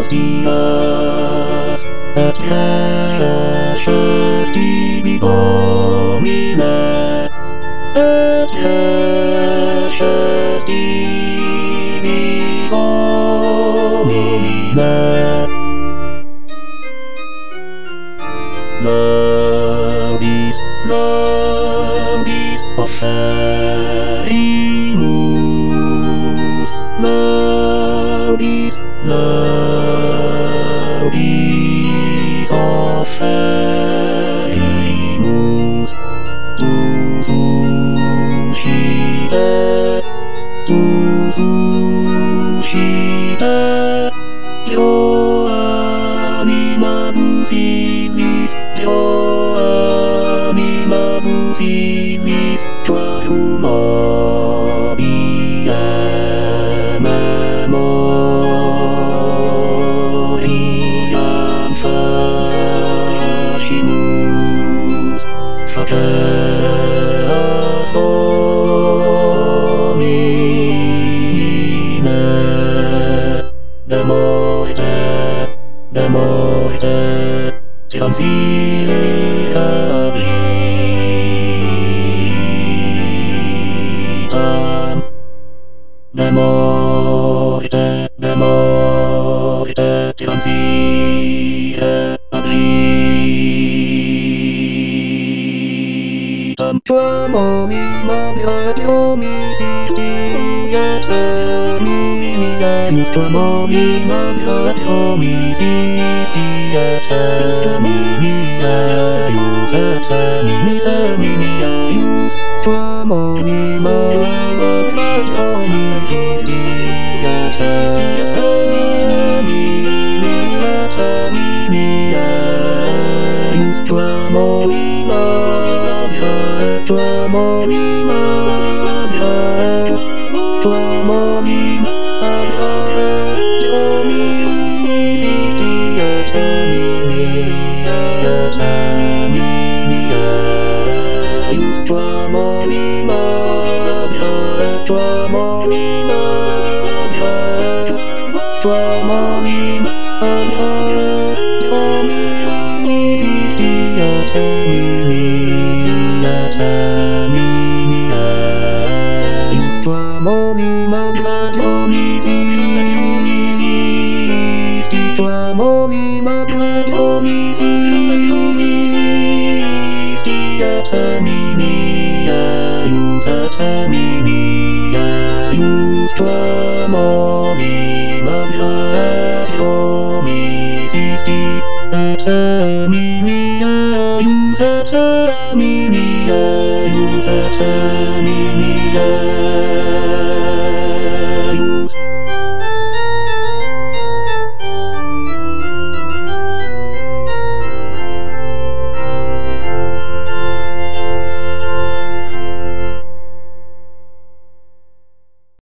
dias, et precious tibi domine, et precious tibi domine. Nobis, nobis offerimus, nobis, nobis offerimus, tu suscite, Deo animamus illis, Deo animamus illis, quarum obiem memoriam facimus, faceas Domine, de morte, transiabilitam, de morte, transiabilitam. Quam omnia beatiumis istias seminius, quam omnia beatiumis istias seminius, et seminius, quam omnia beatiumis istias seminius, quam omnia Seminius,